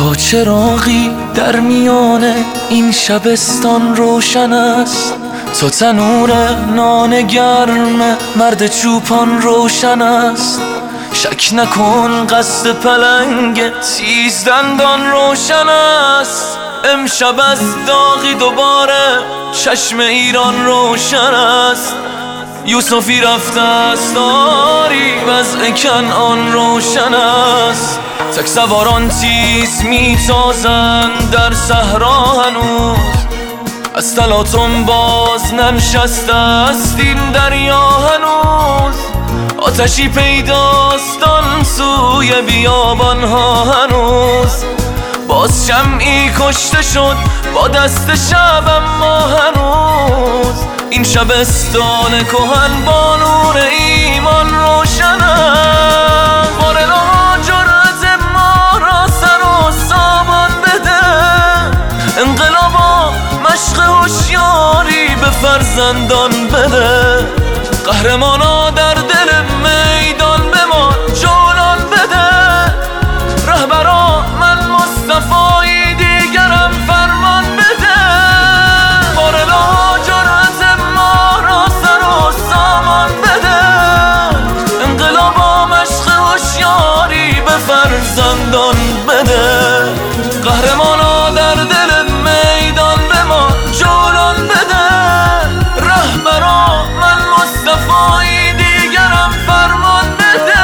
تا چراغی در میان این شبستان روشن است، تا تنور نان گرم مرد چوپان روشن است. شک نکن قصد پلنگ تیز دندان روشن است. امشب از داغی دوباره چشم ایران روشن است. یوسفی رفته است داری وضع کنعان روشن است. تک سواران تیز میتازند در صحرا هنوز، از تلاطم باز ننشسته است این دریا هنوز. آتشی پیداست آن سوی بیابان ها هنوز، باز شمعی کشته شد با دست شب اما هنوز. این شبستان کهن با نور ایمان روشن است. بارها جرأت ما را سر و سامان بده، انقلابا مشق هوشیاری به فرزندان بده. قهرمانا در دل میدان به ما جولان بده. رهبرا من مصطفی دیگرم فرمان بده. بارها جرأت ما را سر و سامان بده، انقلابا مشق هوشیاری به فرزندان بده. قهرمانا در دل میدان به ما جولان بده. رهبرا من مصطفی دیگرم فرمان بده.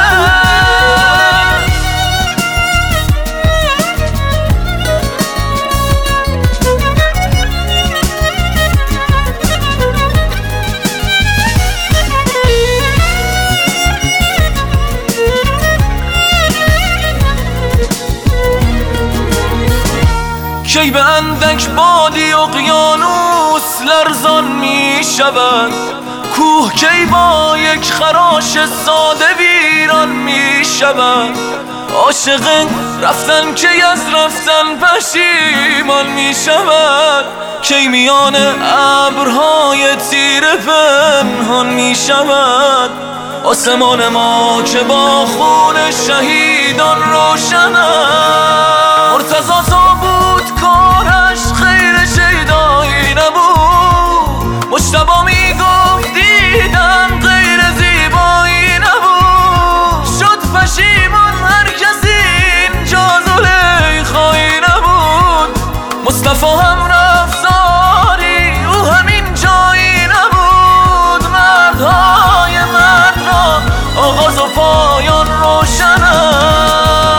کی به اندک بادی اقیانوس لرزان می شود، کوه کی با یک خراش ساده ویران می شود. عاشق رفتن کی از رفتن پشیمان می شود، کی میان ابرهای تیره پنهان می شود. آسمان ما که با خون شهیدان روشن است. مرتضی تا بود کارش خیر شیدایی نبود، مجتبی میگفت دیدم غیر زیبایی نبود. شد پشیمان هر کسی اینجا زلیخایی نبود. مصطفی هم رفتاری او همین جایی نبود. مردهای مرد را آغاز و پایان روشن است.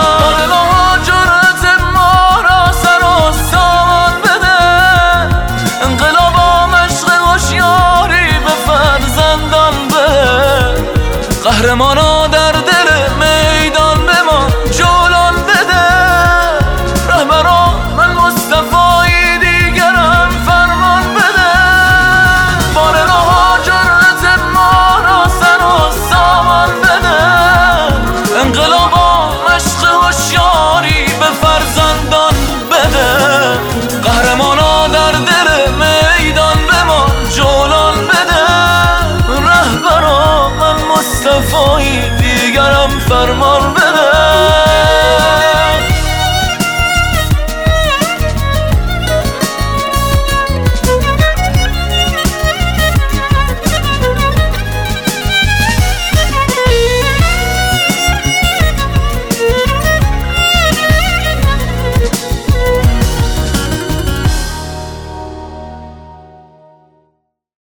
قهرمانا در دل میدان به ما جولان بده. رهبرا من مصطفی دیگرم فرمان بده. بارها جرأت ما را سر و سامان بده. انقلابا مشق هوشیاری به فرزندان بده. قهرمانا در دل میدان به ما جولان بده. رهبرا من مصطفی دیگرم فرمان بده.